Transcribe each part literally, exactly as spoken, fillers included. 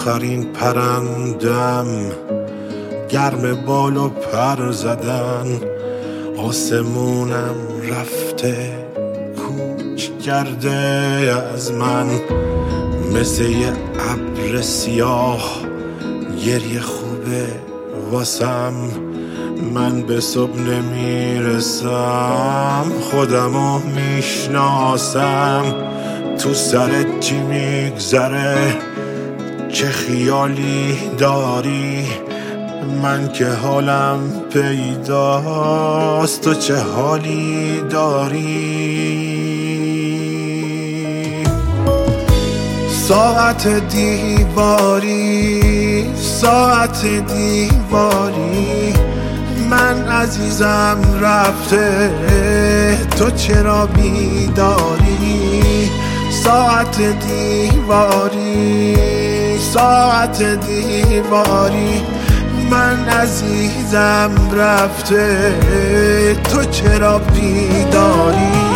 آخرین پرندم، گرم بال و پر زدن. آسمونم رفته کوچ کرده از من، مثل یه ابر سیاه گریه خوبه واسم. من به صبح نمیرسم، خودمو میشناسم. تو سرت چی میگذره، چه خیالی داری؟ من که حالم پیداست، تو چه حالی داری؟ ساعت دیواری، ساعت دیواری، من عزیزم رفته، تو چرا بیداری؟ ساعت دیواری، ساعت دیواری، من عزیزم رفته، تو چرا بیداری؟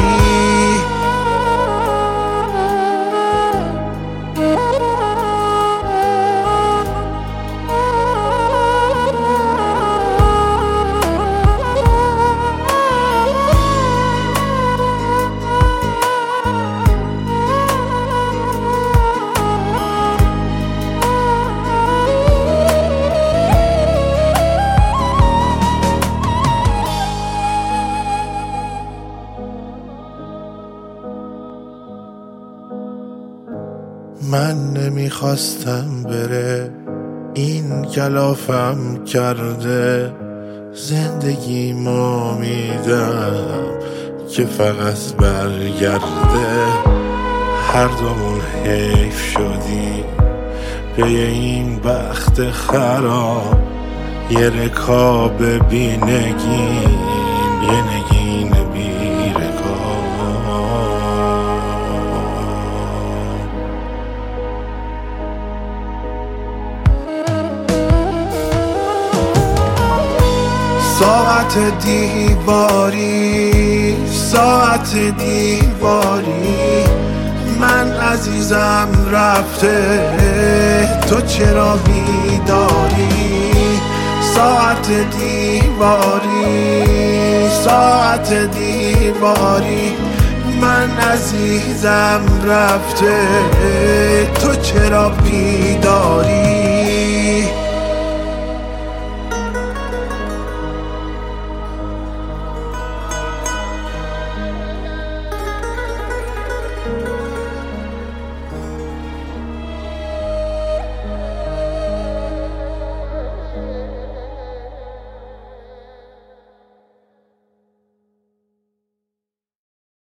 من نمیخواستم بره، این کلافم کرده. زندگیمو میدم که فقط برگرده. هر دومون حیف شدی به این بخت خراب. یه رکاب بی نگین، یه نگین بی رکاب. ساعت دیواری، ساعت دیواری، من عزیزم رفته، تو چرا بیداری؟ ساعت دیواری، ساعت دیواری، من عزیزم رفته، تو چرا بیداری؟